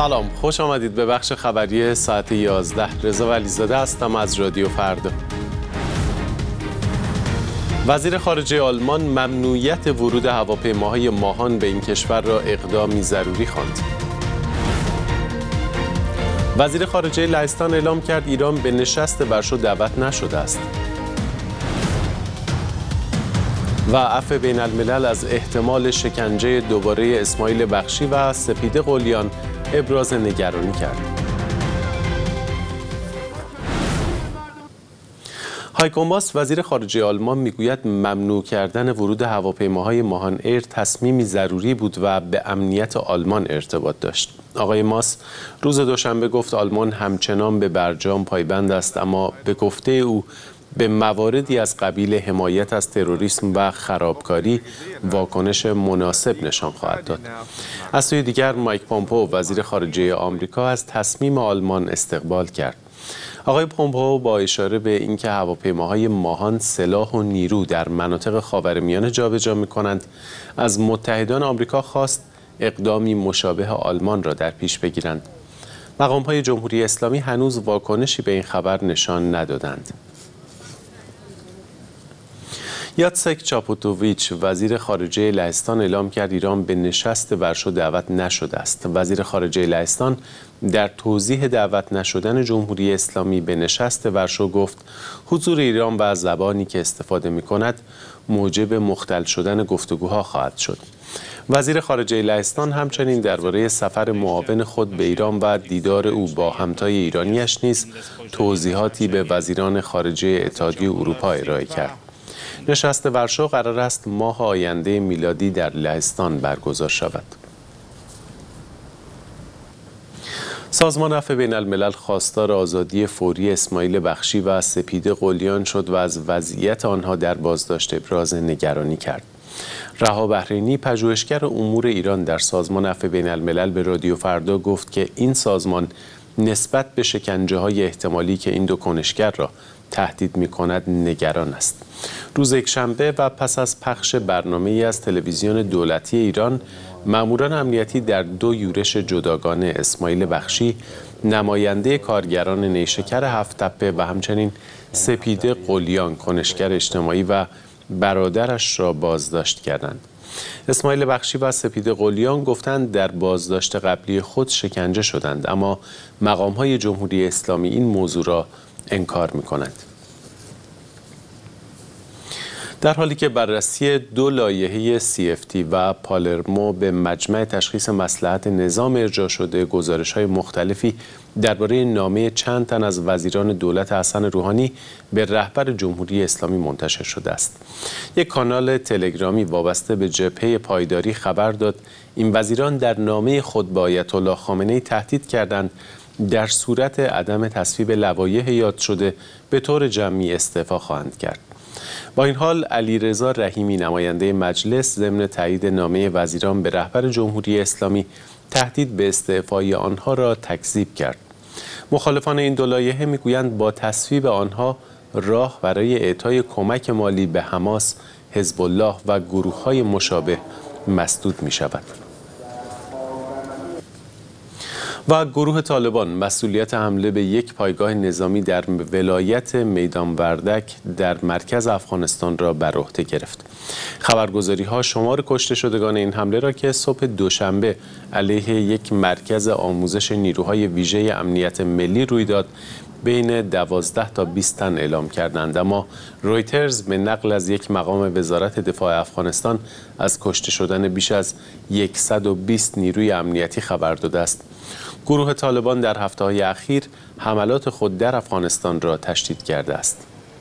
سلام، خوش آمدید به بخش خبری ساعت 11. رضا ولیزاده هستم از رادیو فردا. وزیر خارجه آلمان ممنوعیت ورود هواپیماهای ماهان به این کشور را اقدامی ضروری خواند. وزیر خارجه لهستان اعلام کرد ایران به نشست ورشو دعوت نشده است. و عفو بین الملل از احتمال شکنجه دوباره اسماعیل بخشی و سپیده قلیان ابراز نگرانی کرد. هایکو ماس وزیر خارجه آلمان میگوید ممنوع کردن ورود هواپیماهای ماهان ایر تصمیمی ضروری بود و به امنیت آلمان ارتباط داشت. آقای ماس روز دوشنبه گفت آلمان همچنان به برجام پایبند است، اما به گفته او به مواردی از قبیل حمایت از تروریسم و خرابکاری واکنش مناسب نشان خواهد داد. از سوی دیگر مایک پومپئو وزیر خارجه آمریکا از تصمیم آلمان استقبال کرد. آقای پومپئو با اشاره به اینکه هواپیماهای ماهان سلاح و نیرو در مناطق خاورمیانه جابجا می‌کنند، از متحدان آمریکا خواست اقدامی مشابه آلمان را در پیش بگیرند. مقام‌های جمهوری اسلامی هنوز واکنشی به این خبر نشان ندادند. یاتسک چاپوتوویچ وزیر خارجه لهستان اعلام کرد ایران به نشست ورشو دعوت نشده است. وزیر خارجه لهستان در توضیح دعوت نشدن جمهوری اسلامی به نشست ورشو گفت حضور ایران و زبانی که استفاده می‌کند موجب مختل شدن گفتگوها خواهد شد. وزیر خارجه لهستان همچنین درباره سفر معاون خود به ایران و دیدار او با همتای ایرانیش نیز توضیحاتی به وزیران خارجه اتحادیه اروپا ارائه کرد. نشست ورشو قرار است ماه آینده میلادی در لهستان برگزار شود. سازمان عفو بین الملل خواستار آزادی فوری اسماعیل بخشی و سپیده قلیان شد و از وضعیت آنها در بازداشت ابراز نگرانی کرد. رها بحرینی پژوهشگر امور ایران در سازمان عفو بین الملل به رادیو فردا گفت که این سازمان نسبت به شکنجه‌های احتمالی که این دو کنشگر را تهدید می‌کند نگران است. روز یکشنبه و پس از پخش برنامه‌ای از تلویزیون دولتی ایران، ماموران امنیتی در دو یورش جداگانه اسماعیل بخشی، نماینده کارگران نیشکر هفت تپه و همچنین سپیده قلیان کنشگر اجتماعی و برادرش را بازداشت کردند. اسماعیل بخشی و سپیده قلیان گفتند در بازداشت قبلی خود شکنجه شدند، اما مقام‌های جمهوری اسلامی این موضوع را انکار می‌کنند. در حالی که بررسی دو لایحه CFT و پالرمو به مجمع تشخیص مصلحت نظام ارجاع شده، گزارش‌های مختلفی درباره نامه چند تن از وزیران دولت حسن روحانی به رهبر جمهوری اسلامی منتشر شده است. یک کانال تلگرامی وابسته به جبهه پایداری خبر داد این وزیران در نامه خود با آیت الله خامنه‌ای تهدید کردند در صورت عدم تصویب لوایح یاد شده به طور جمعی استعفا خواهند کرد. با این حال علیرضا رحیمی نماینده مجلس ضمن تایید نامه وزیران به رهبر جمهوری اسلامی تهدید به استعفای آنها را تکذیب کرد. مخالفان این دو لایحه میگویند با تصویب آنها راه برای اعطای کمک مالی به حماس، حزب الله و گروه‌های مشابه مسدود می شود. و گروه طالبان مسئولیت حمله به یک پایگاه نظامی در ولایت میدان وردک در مرکز افغانستان را بر عهده گرفت. خبرگزاری‌ها شمار کشته شدگان این حمله را که صبح دوشنبه علیه یک مرکز آموزش نیروهای ویژه امنیت ملی روی داد بین 12 تا 20 تن اعلام کردند، اما رویترز به نقل از یک مقام وزارت دفاع افغانستان از کشته شدن بیش از 120 نیروی امنیتی خبر داده است. گروه طالبان در هفته‌های اخیر حملات خود در افغانستان را تشدید کرده است.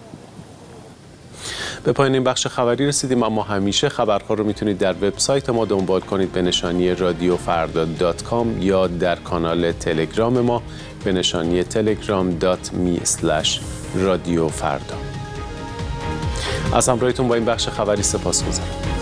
به پایان این بخش خبری رسیدیم، اما همیشه خبرها رو میتونید در وبسایت ما دنبال کنید به نشانی radiofarda.com یا در کانال تلگرام ما به نشانی telegram.me/radiofarda. از همراهیتون با این بخش خبری سپاسگزارم.